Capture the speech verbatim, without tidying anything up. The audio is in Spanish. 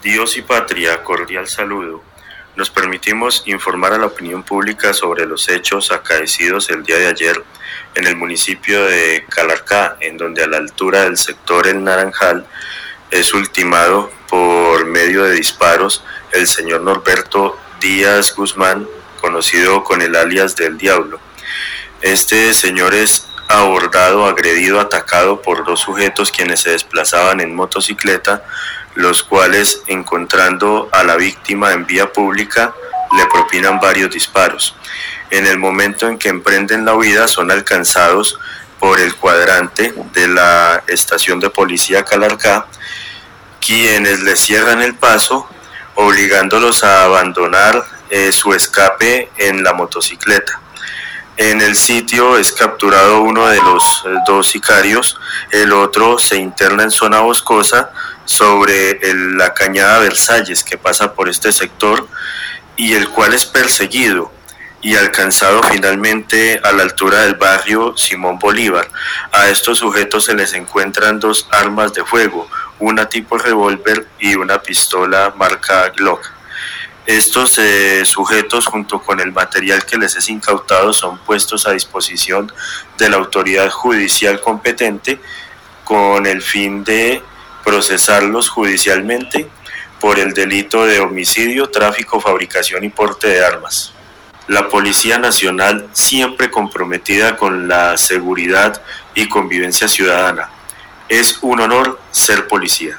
Dios y patria, cordial saludo. Nos permitimos informar a la opinión pública sobre los hechos acaecidos el día de ayer en el municipio de Calarcá, en donde a la altura del sector El Naranjal es ultimado por medio de disparos el señor Norberto Díaz Guzmán, conocido con el alias del Diablo. Este señor es abordado, agredido, atacado por dos sujetos quienes se desplazaban en motocicleta, los cuales, encontrando a la víctima en vía pública, le propinan varios disparos. En el momento en que emprenden la huida, son alcanzados por el cuadrante de la estación de policía Calarcá, quienes les cierran el paso, obligándolos a abandonar eh, su escape en la motocicleta. En el sitio es capturado uno de los dos sicarios, el otro se interna en zona boscosa sobre el, la cañada Versalles que pasa por este sector, y el cual es perseguido y alcanzado finalmente a la altura del barrio Simón Bolívar. A estos sujetos se les encuentran dos armas de fuego, una tipo revólver y una pistola marca Glock. Estos eh, sujetos, junto con el material que les es incautado, son puestos a disposición de la autoridad judicial competente con el fin de procesarlos judicialmente por el delito de homicidio, tráfico, fabricación y porte de armas. La Policía Nacional, siempre comprometida con la seguridad y convivencia ciudadana. Es un honor ser policía.